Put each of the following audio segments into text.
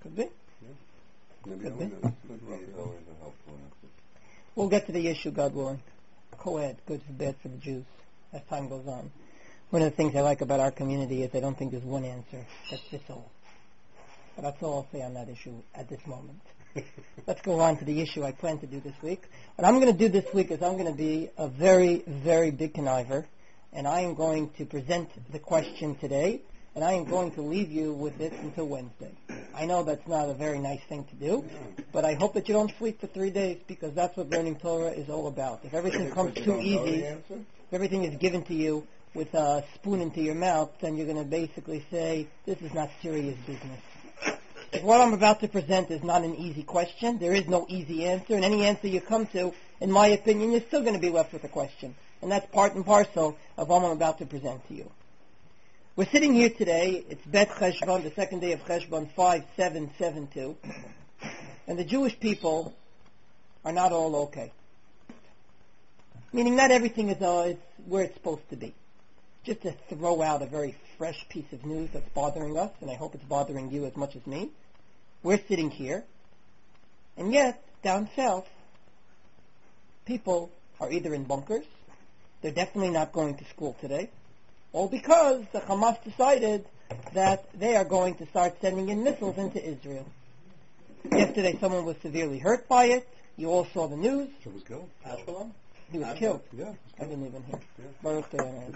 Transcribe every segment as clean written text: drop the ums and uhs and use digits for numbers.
Could be. Yeah. Maybe Could be. It's always a helpful answer. We'll get to the issue, God willing. Co-ed, good for bad for the Jews, as time goes on. One of the things I like about our community is I don't think there's one answer. That's just all. But that's all I'll say on that issue at this moment. Let's go on to the issue I plan to do this week. What I'm going to do this week is I'm going to be a very, very big conniver, and I am going to present the question today, and I am going to leave you with this until Wednesday. I know that's not a very nice thing to do, but I hope that you don't sleep for 3 days, because that's what learning Torah is all about. If everything comes too easy, if everything is given to you with a spoon into your mouth, then you're going to basically say, this is not serious business. If what I'm about to present is not an easy question, there is no easy answer, and any answer you come to, in my opinion, you're still going to be left with a question. And that's part and parcel of what I'm about to present to you. We're sitting here today, it's Bet Cheshvan, the second day of Cheshvan, 5772, and the Jewish people are not all okay. Meaning not everything is where it's supposed to be. Just to throw out a very fresh piece of news that's bothering us, and I hope it's bothering you as much as me. We're sitting here, and yet, down south, people are either in bunkers, they're definitely not going to school today, all because the Hamas decided that they are going to start sending in missiles into Israel. Yesterday someone was severely hurt by it. You all saw the news. He was killed. Ashkelon? He was killed. Yeah. I didn't even hear. Yeah. Baruch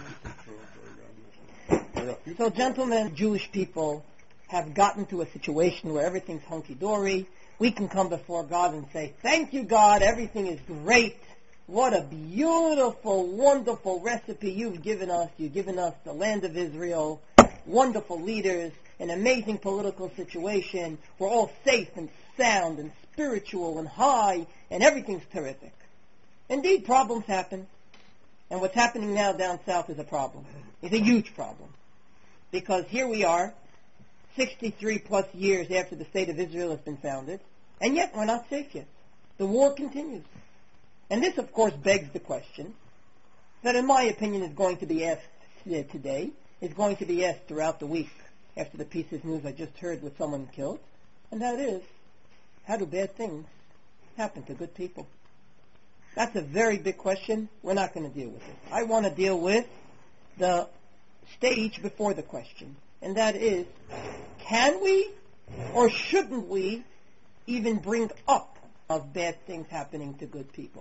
Hashem. So gentlemen, Jewish people have gotten to a situation where everything's hunky-dory. We can come before God and say, thank you, God, everything is great. What a beautiful, wonderful recipe you've given us. You've given us the land of Israel, wonderful leaders, an amazing political situation. We're all safe and sound and spiritual and high, and everything's terrific. Indeed, problems happen. And what's happening now down south is a problem. It's a huge problem. Because here we are, 63 plus years after the State of Israel has been founded, and yet we're not safe yet. The war continues. And this, of course, begs the question that, in my opinion, is going to be asked today, is going to be asked throughout the week after the piece of news I just heard with someone killed, and that is, how do bad things happen to good people? That's a very big question. We're not going to deal with it. I want to deal with the stage before the question, and that is, can we or shouldn't we even bring up of bad things happening to good people?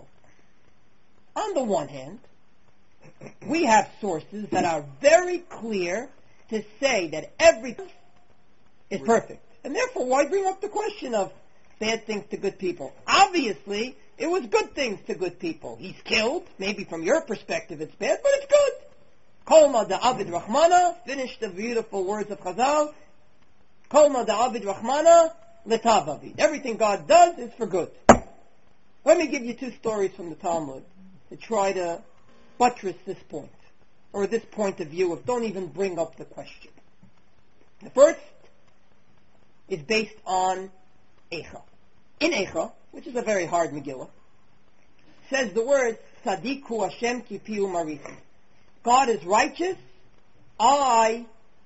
On the one hand, we have sources that are very clear to say that everything is perfect. And therefore, why bring up the question of bad things to good people? Obviously, it was good things to good people. He's killed. Maybe from your perspective it's bad, but it's good. Kolma da'avid Rahmana, finish the beautiful words of Chazal. Kolma da'avid Rahmana, letav avid. Everything God does is for good. Let me give you two stories from the Talmud to try to buttress this point, or this point of view of don't even bring up the question. The first is based on Eicha. In Eicha, which is a very hard Megillah, says the word Tzaddik hu Hashem ki piu marisi. God is righteous, I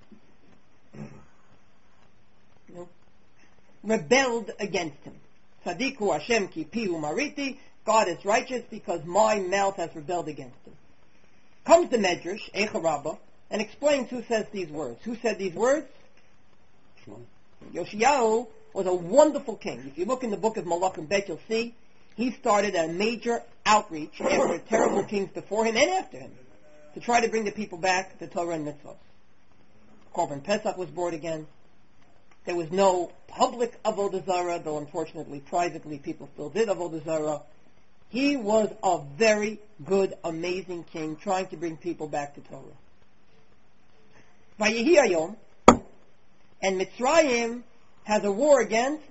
rebelled against him. Tzaddik hu Hashem ki piu mariti. God is righteous because my mouth has rebelled against him. Comes the Medrash, Eicha Rabbah, and explains who says these words. Who said these words? Yoshiyahu was a wonderful king. If you look in the book of Malachim Bet, you'll see he started a major outreach after terrible kings before him and after him to try to bring the people back to Torah and Mitzvot. Korban Pesach was brought again. There was no public Avodah Zarah, though unfortunately privately people still did Avodah Zarah. He was a very good, amazing king trying to bring people back to Torah. Vayehi Hayom, and Mitzrayim has a war against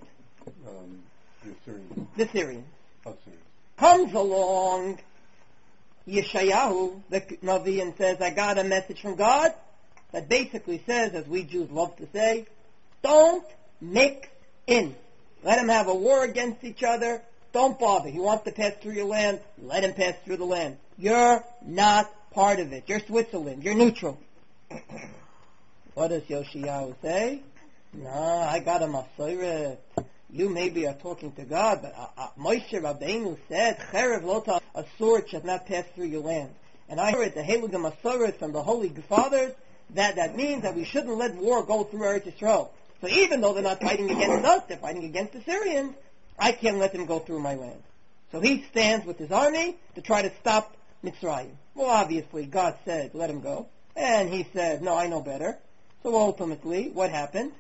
the Syrians. Comes along Yeshayahu, the Navi, and says, I got a message from God that basically says, as we Jews love to say, don't mix in. Let them have a war against each other. Don't bother. He wants to pass through your land. Let him pass through the land. You're not part of it. You're Switzerland. You're neutral. What does Yoshiyahu say? No, I got a Masoret. You maybe are talking to God, but Moshe Rabbeinu said, Cherev lota, a sword should not pass through your land. And I heard the Heilige Masoret from the Holy Fathers that means that we shouldn't let war go through Eretz Yisrael. So even though they're not fighting against us, they're fighting against the Syrians, I can't let them go through my land. So he stands with his army to try to stop Mitzrayim. Well, obviously, God said, let him go. And he said, no, I know better. So ultimately, what happened?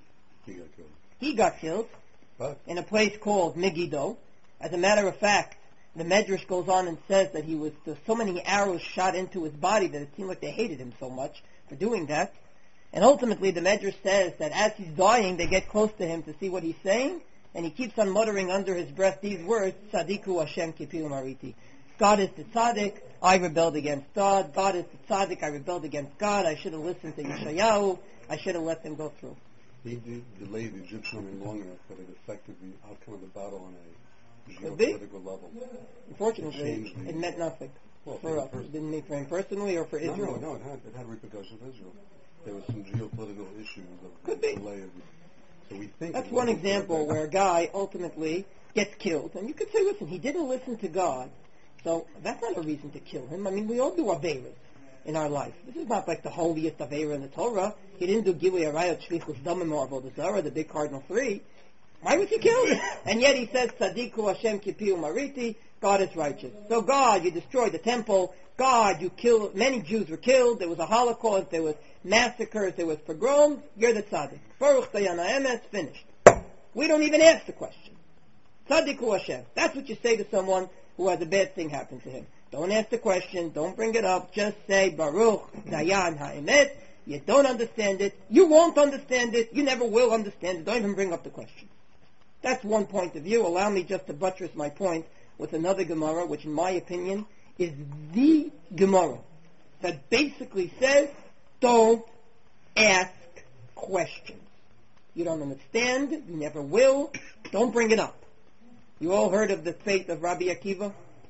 He got killed. He got killed in a place called Megiddo. As a matter of fact, the Medrash goes on and says that there's so many arrows shot into his body that it seemed like they hated him so much for doing that. And ultimately, the Medrash says that as he's dying, they get close to him to see what he's saying, and he keeps on muttering under his breath these words, Tzadiku Hashem Kipiu Mariti. God is the tzaddik, I rebelled against God. God is the tzaddik, I rebelled against God. I should have listened to Yeshayahu. I should have let them go through. He delayed the Egyptian army long enough that it affected the outcome of the battle on a Could be. geopolitical level. Unfortunately, it meant nothing for us. It didn't mean for him personally or for Israel. No, it had repercussions for Israel. There was some geopolitical issues of Could be. delay. So we think That's one example where a guy ultimately gets killed. And you could say, listen, he didn't listen to God, so that's not a reason to kill him. I mean, we all do Aveiros in our life. This is not like the holiest Aveira in the Torah. He didn't do Gilui Arayot, Shlichus Damim, or Avodah Zarah, the big cardinal three. Why was he killed? And yet he says, Tzadiku Hashem Kipiu Mariti, God is righteous. So God, you destroyed the temple. God, you killed, many Jews were killed. There was a Holocaust. There was massacres. There was pogroms. You're the tzaddik. Baruch Dayana Emes, finished. We don't even ask the question. Tzadiku Hashem. That's what you say to someone who has a bad thing happen to him. Don't ask the question. Don't bring it up. Just say, Baruch Dayan HaEmet. You don't understand it. You won't understand it. You never will understand it. Don't even bring up the question. That's one point of view. Allow me just to buttress my point with another Gemara, which in my opinion is the Gemara that basically says, don't ask questions. You don't understand, you never will, don't bring it up. You all heard of the fate of Rabbi Akiva?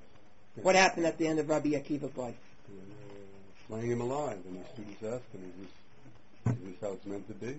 What happened at the end of Rabbi Akiva's life? Flaying him alive, and the students asked him, is this how it's meant to be?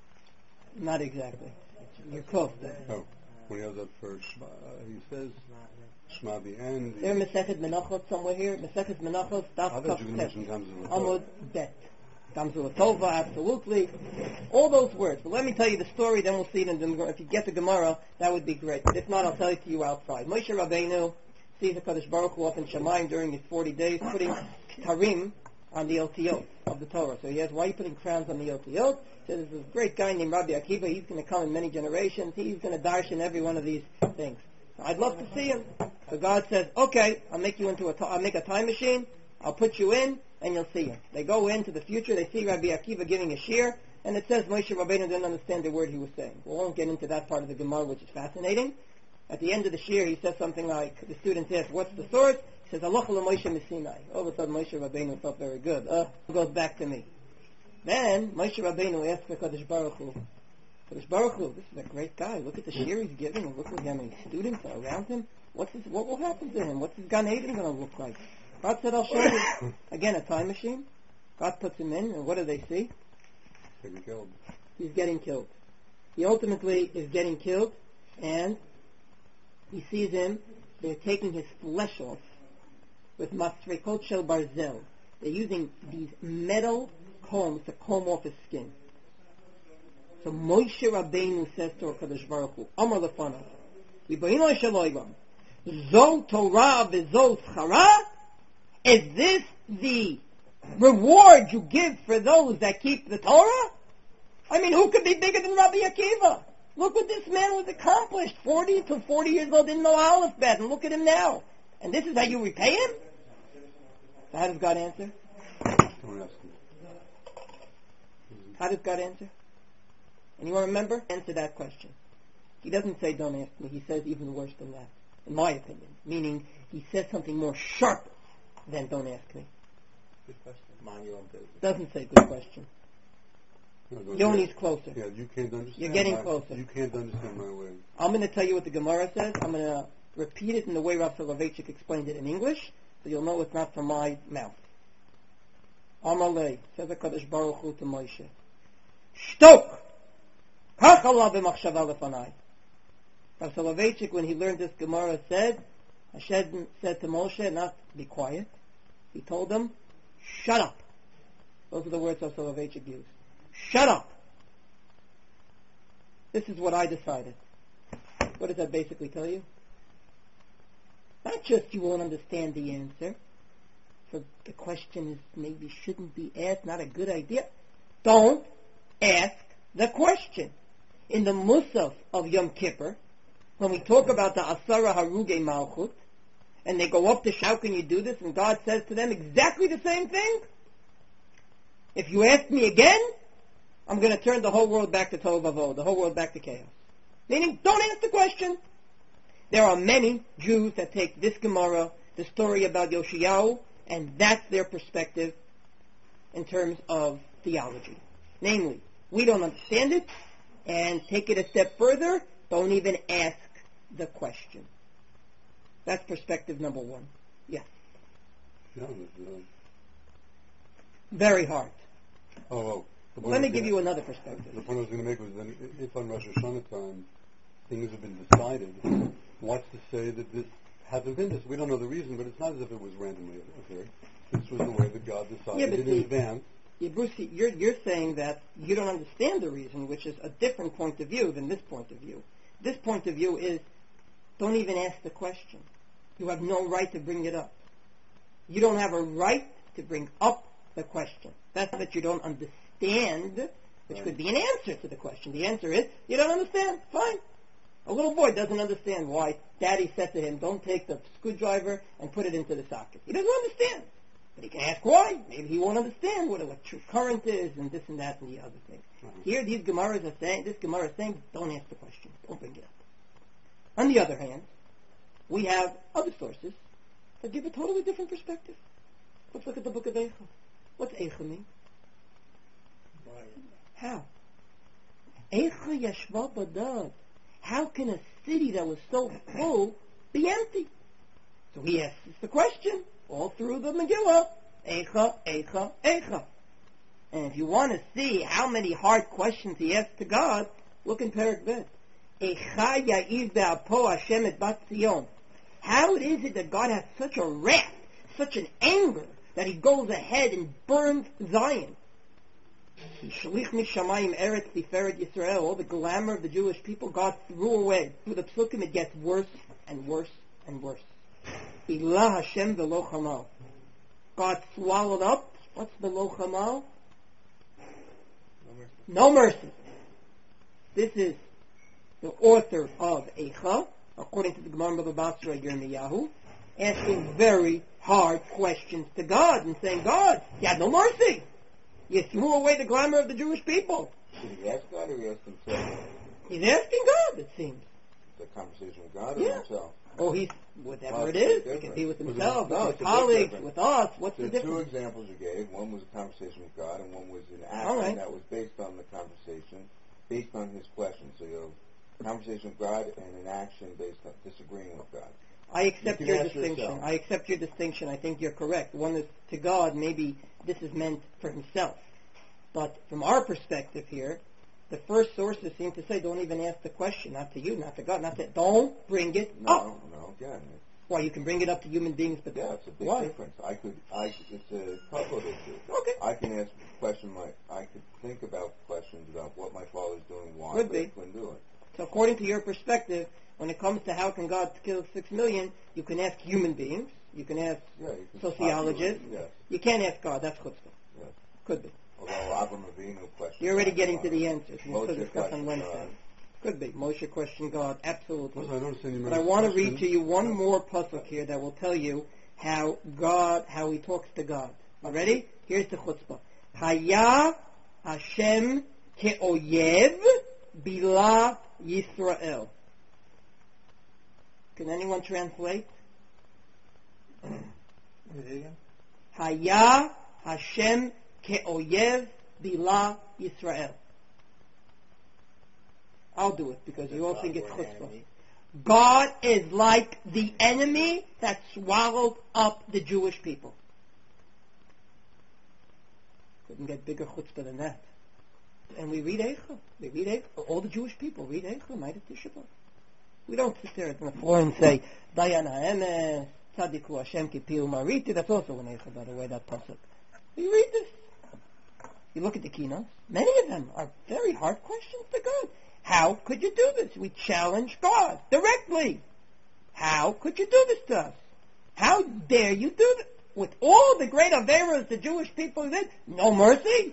Not exactly. You're close there. Oh, when he has that first Shema, he says, Shema the end. There Mesechet Menachos somewhere here. Mesechet Menachos, Daf I thought you were going to mention Gamzul Amud Bet. Gamzul Tova, absolutely. All those words. But let me tell you the story, then we'll see it in the Gemara. If you get the Gemara, that would be great. But if not, I'll tell it to you outside. Moshe Rabbeinu sees the Kadosh Baruch Hu up in Shamayim during his 40 days, putting Tarim on the Otiyot of the Torah. So he asks, why are you putting crowns on the Otiyot? He says, there's this great guy named Rabbi Akiva. He's going to come in many generations. He's going to darshan every one of these things. So I'd love to see him. So God says, okay, I'll make a time machine. I'll put you in, and you'll see him. They go into the future. They see Rabbi Akiva giving a shir, and it says Moshe Rabbeinu didn't understand the word he was saying. We won't get into that part of the Gemara, which is fascinating. At the end of the shir, he says something like, the students ask, what's the source? He says, Allah Moshe Sinai. All of a sudden, Moshe Rabbeinu felt very good. It goes back to me. Then, Moshe Rabbeinu asked the Kadosh Baruch Hu, Kadosh Baruch Hu, this is a great guy. Look at the shir he's giving, and look how many students are around him. What will happen to him? What's his Gan Eden going to look like? God said, I'll show you. Again, a time machine. God puts him in, and what do they see? Getting killed. He's getting killed. He ultimately is getting killed, and he sees him. They're taking his flesh off with masrekot shel barzel. They're using these metal combs to comb off his skin. So Moshe Rabbeinu says to HaKadosh Baruch Hu, Amar lefanav, Ribono shel olam, Zo Torah v'zo schara? Is this the reward you give for those that keep the Torah? I mean, who could be bigger than Rabbi Akiva? Look what this man was accomplished. 40 years old, didn't know Aleph-Bet, and look at him now. And this is how you repay him? So how does God answer? Don't ask him. How does God answer? Anyone remember? Answer that question. He doesn't say, don't ask me. He says even worse than that, in my opinion. Meaning, he says something more sharp than don't ask me. Good question. Mind your own business. Doesn't say good question. No, Yoni's closer. Yeah, you can't understand. You're getting closer. You can't understand my way. I'm going to tell you what the Gemara says. I'm going to repeat it in the way Rav Soloveitchik explained it in English, so you'll know it's not from my mouth. Amalei, says HaKadosh Baruch Hu to Moshe. Shtok! Hachala b'machshava lefanai. Rav Soloveitchik, when he learned this Gemara, said, Hashem said to Moshe, not be quiet. He told him, shut up. Those are the words Rav Soloveitchik used. Shut up. This is what I decided. What does that basically tell you? Not just you won't understand the answer, so the question is maybe shouldn't be asked, not a good idea. Don't ask the question. In the Musaf of Yom Kippur, when we talk about the Asara Haruge Malchut, and they go up to how can you do this, and God says to them exactly the same thing. If you ask me again, I'm going to turn the whole world back to Tohu Vavohu, the whole world back to chaos. Meaning, don't ask the question. There are many Jews that take this Gemara, the story about Yoshiyahu, and that's their perspective in terms of theology. Namely, we don't understand it, and take it a step further, don't even ask the question. That's perspective number one. Yes. Yeah, very hard. well, Let me give you another perspective. The point I was going to make was that if on Rosh Hashanah time things have been decided, what's to say that this hasn't been this? We don't know the reason, but it's not as if it was randomly occurred. This was the way that God decided in advance. Yeah, Bruce, you're saying that you don't understand the reason, which is a different point of view than this point of view. This point of view is, don't even ask the question. You have no right to bring it up. You don't have a right to bring up the question. That's that you don't understand, which could be an answer to the question. The answer is, you don't understand. Fine. A little boy doesn't understand why Daddy said to him, don't take the screwdriver and put it into the socket. He doesn't understand. But he can ask why. Maybe he won't understand what electric current is and this and that and the other thing. Here, these Gemaras are saying, this Gemara is saying, don't ask the question. Don't bring it up. On the other hand, we have other sources that give a totally different perspective. Let's look at the book of Eicha. What's Eicha mean? How? Eicha yashva badad. How can a city that was so full be empty? So he asks the question all through the Megillah. Eicha, Eicha, Eicha. And if you want to see how many hard questions he asked to God, look in Perek Bet. Eicha ya'ir be'apo Hashem et bat Zion. How is it that God has such a wrath, such an anger, that he goes ahead and burns Zion? Shalich mishamayim eretz tiferet Yisrael. All the glamour of the Jewish people, God threw away. Through the psukim, it gets worse and worse and worse. Ilah Hashem v'lo chamal. God swallowed up. What's v'lo chamal? No mercy. This is the author of Eicha, according to the Gemara Baba Basra Yirmiyahu, asking very hard questions to God and saying, God, you had no mercy. You threw away the glamour of the Jewish people. Did he ask God or he asked himself? He's asking God, it seems. The conversation with God or himself? Oh, he's, whatever it is, it can be with himself, with his colleagues, with us. What's the difference? Two examples you gave. One was a conversation with God, and one was an action that was based on the conversation, based on his question. So you have a conversation with God and an action based on disagreeing with God. I accept your distinction. I accept your distinction. I think you're correct. One is to God, maybe this is meant for himself. But from our perspective here, the first sources seem to say, don't even ask the question, not to you, not to God, not to, don't bring it up. No, again. Why, you can bring it up to human beings, but yeah, it's a big difference. It's a couple of issues. Okay. I can ask a question, I could think about questions about what my father's doing, why, Could but be. I couldn't do it. So according to your perspective, when it comes to how can God kill 6 million, you can ask human beings, you can ask sociologists, you can't ask God, that's chutzpah. Yes. Could be. Although Avram Avinu questioned You're already God, getting to the answers. We'll Moshe discuss on Wednesday. God. Could be. Moshe questioned God, absolutely. Well, I don't understand you But I want to read to you one more pasuk here that will tell you how he talks to God. You ready? Here's the chutzpah. Haya Hashem ke'oyev bila Yisrael. Can anyone translate? Haya Hashem ke'oyev bila Yisrael. I'll do it because you all think it's chutzpah. God is like the enemy that swallowed up the Jewish people. Couldn't get bigger chutzpah than that. And we read Eicha. We read Eicha. All the Jewish people read Eicha, night of Tisha B'Av. We don't sit there on the floor and say, Dayan ha'emes, Tzadiku Hashem kipiu mariti. That's also an Eicha, by the way, that pasuk. We read this. You look at the keynotes. Many of them are very hard questions to God. How could you do this? We challenge God directly. How could you do this to us? How dare you do this? With all the great averas the Jewish people did, no mercy?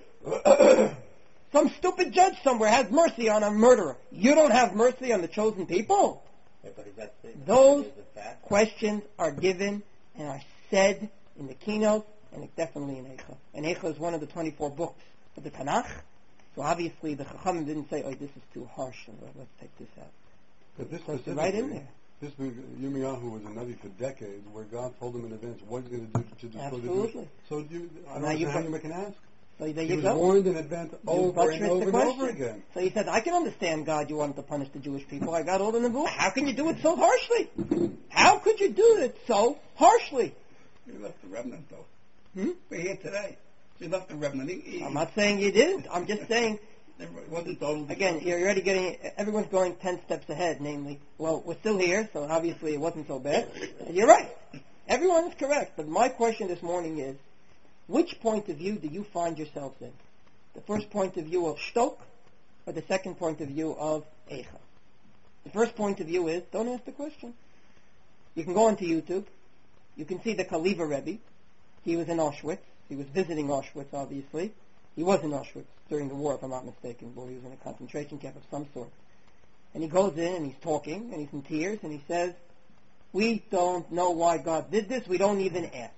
Some stupid judge somewhere has mercy on a murderer. You don't have mercy on the chosen people? Those questions are given and are said in the keynote, and definitely in Eicha. And Eicha is one of the 24 books of the Tanakh. So obviously the Chachamim didn't say, oh, this is too harsh, so let's take this out. But this it's right in there. This Yirmiyahu was a Navi for decades, where God told him in advance what he's going to do to destroy Absolutely. the Jews. So I don't know how you can ask. So there he you was go. warned in advance over and over again. So he said, I can understand, God, you wanted to punish the Jewish people. I got all the Nebuah. How can you do it so harshly? How could you do it so harshly? You left the remnant, though. We're here today. You left the remnant. I'm not saying you didn't. I'm just saying... It wasn't totally... Again, you're already getting... Everyone's going 10 steps ahead, namely, well, we're still here, so obviously it wasn't so bad. You're right. Everyone is correct. But my question this morning is, which point of view do you find yourselves in? The first point of view of Shtok, or the second point of view of Eicha? The first point of view is, don't ask the question. You can go onto YouTube. You can see the Kaliva Rebbe. He was in Auschwitz. He was visiting Auschwitz, obviously. He was in Auschwitz during the war, if I'm not mistaken, or he was in a concentration camp of some sort. And he goes in, and he's talking, and he's in tears, and he says, we don't know why God did this. We don't even ask.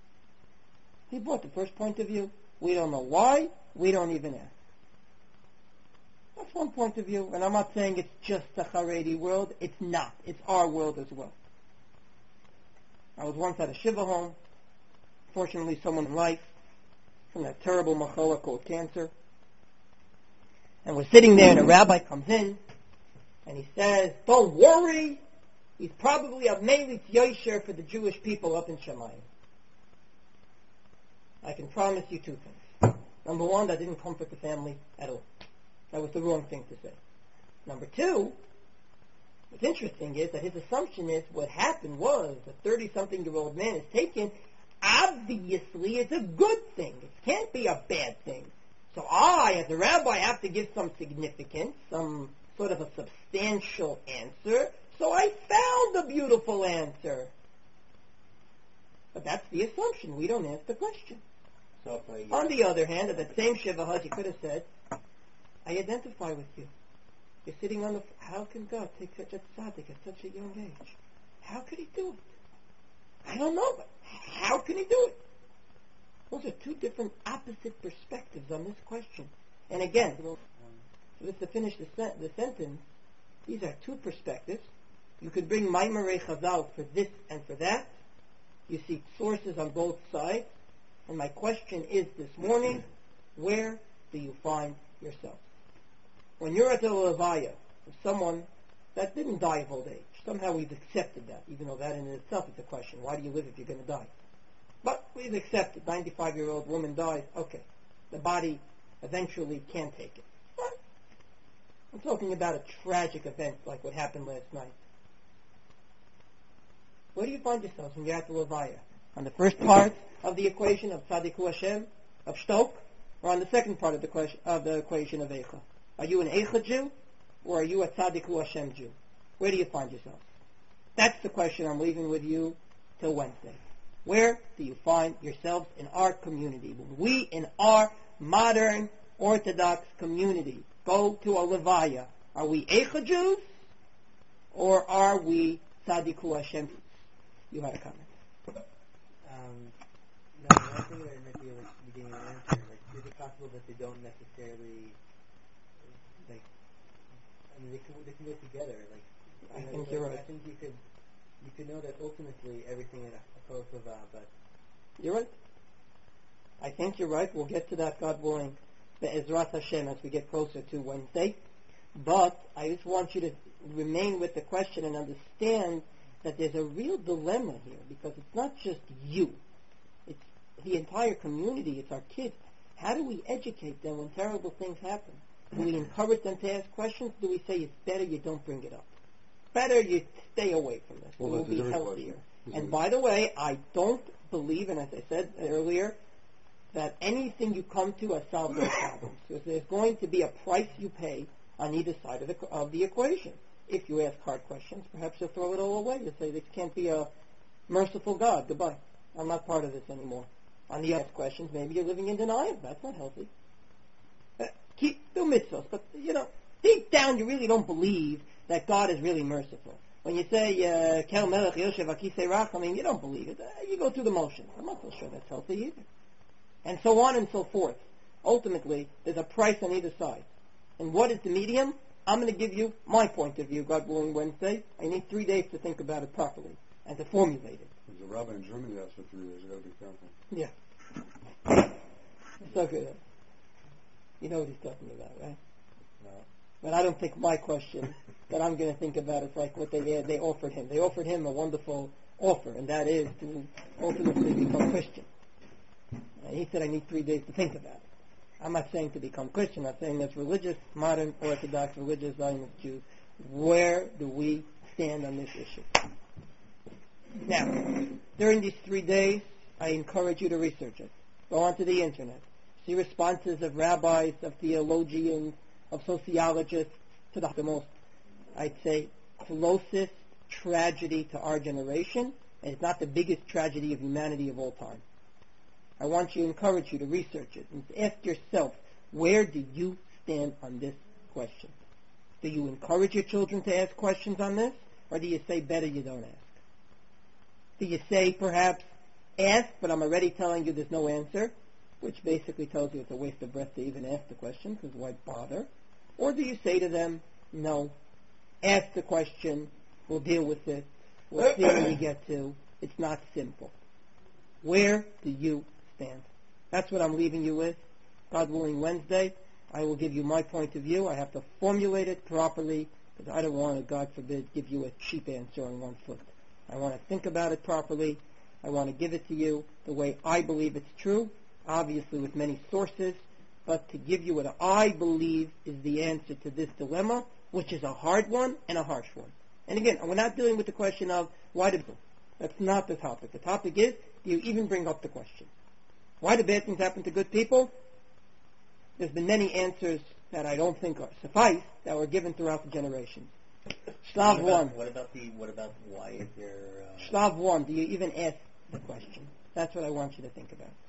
He brought the first point of view. We don't know why. We don't even ask. That's one point of view. And I'm not saying it's just the Haredi world. It's not. It's our world as well. I was once at a Shiva home. Fortunately, someone in life from that terrible machala called cancer. And we're sitting there, and a rabbi comes in, and he says, don't worry. He's probably a Meilitz Yosher for the Jewish people up in Shemayim. I can promise you two things. Number one, that didn't comfort the family at all. That was the wrong thing to say. Number two, what's interesting is that his assumption is what happened was a 30-something-year-old man is taken. Obviously, it's a good thing. It can't be a bad thing. So I, as a rabbi, have to give some significance, some sort of a substantial answer. So I found a beautiful answer. But that's the assumption. We don't ask the question. So on the other hand, at that same Shiva Hut, he could have said, I identify with you. You're sitting on the... How can God take such a tzaddik at such a young age? How could he do it? I don't know, but how can he do it? Those are two different opposite perspectives on this question. And again, so just to finish the sentence, these are two perspectives. You could bring Maimarei Chazal for this and for that. You see sources on both sides. And my question is this morning, where do you find yourself? When you're at the Levaya of someone that didn't die of old age, somehow we've accepted that, even though that in itself is a question. Why do you live if you're going to die? But we've accepted 95-year-old woman dies. Okay, the body eventually can't take it. But I'm talking about a tragic event like what happened last night. Where do you find yourselves when you're at the Levaya? On the first part of the equation of Tzadiku Hashem, of Shtok, or on the second part of the equation of Eicha? Are you an Eicha Jew, or are you a Tzadiku Hashem Jew? Where do you find yourself? That's the question I'm leaving with you till Wednesday. Where do you find yourselves in our community? When we, in our modern Orthodox community, go to a Levaya, are we Eicha Jews, or are we Tzadiku Hashem? You had a comment. No, I think there might be like getting an answer. Like, is it possible that they don't necessarily, like, I mean, they can go together. Like, I think you're right. I think you could know that ultimately everything is opposed to that, but you're right. I think you're right. We'll get to that, God willing, the Ezrat Hashem, as we get closer to Wednesday. But I just want you to remain with the question and understand that there's a real dilemma here, because it's not just you. It's the entire community. It's our kids. How do we educate them when terrible things happen? Do we encourage them to ask questions? Do we say it's better you don't bring it up? Better you stay away from this. Well, it will that's a be different healthier. question. And by the way, I don't believe, and as I said earlier, that anything you come to has solved those problems. Because there's going to be a price you pay on either side of the equation. If you ask hard questions, perhaps you'll throw it all away. You'll say, this can't be a merciful God. Goodbye. I'm not part of this anymore. On the ask questions, maybe you're living in denial. That's not healthy. Do mitzvahs, but, deep down you really don't believe that God is really merciful. When you say, Kel Melech Yoshev Akisei Rachamim, you don't believe it. You go through the motions. I'm not so sure that's healthy either. And so on and so forth. Ultimately, there's a price on either side. And what is the medium? I'm going to give you my point of view, God willing, Wednesday. I need 3 days to think about it properly and to formulate it. There's a rabbi in Germany that asked for 3 days. You've got to be careful. Yeah. So good. You know what he's talking about, right? No. But I don't think my question that I'm going to think about is like what they offered him. They offered him a wonderful offer, and that is to ultimately become Christian. And he said, I need 3 days to think about it. I'm not saying to become Christian. I'm saying as religious, modern, Orthodox, religious Zionist Jews, where do we stand on this issue? Now, during these 3 days, I encourage you to research it. Go onto the internet. See responses of rabbis, of theologians, of sociologists to the most, I'd say, closest tragedy to our generation, and it's not the biggest tragedy of humanity of all time. I want you to encourage you to research it and ask yourself, where do you stand on this question? Do you encourage your children to ask questions on this, or do you say better you don't ask? Do you say perhaps ask, but I'm already telling you there's no answer, which basically tells you it's a waste of breath to even ask the question, because why bother? Or do you say to them, no, ask the question, we'll deal with it, we'll see where we get to, it's not simple. Where do you stand? That's what I'm leaving you with. God willing, Wednesday, I will give you my point of view. I have to formulate it properly, because I don't want to, God forbid, give you a cheap answer on one foot. I want to think about it properly. I want to give it to you the way I believe it's true, obviously with many sources, but to give you what I believe is the answer to this dilemma, which is a hard one and a harsh one. And again, we're not dealing with the question of why did that's not the topic. The topic is, do you even bring up the question? Why do bad things happen to good people? There's been many answers that I don't think suffice that were given throughout the generations. Shlav one. What about why is there... Shlav one, do you even ask the question? That's what I want you to think about.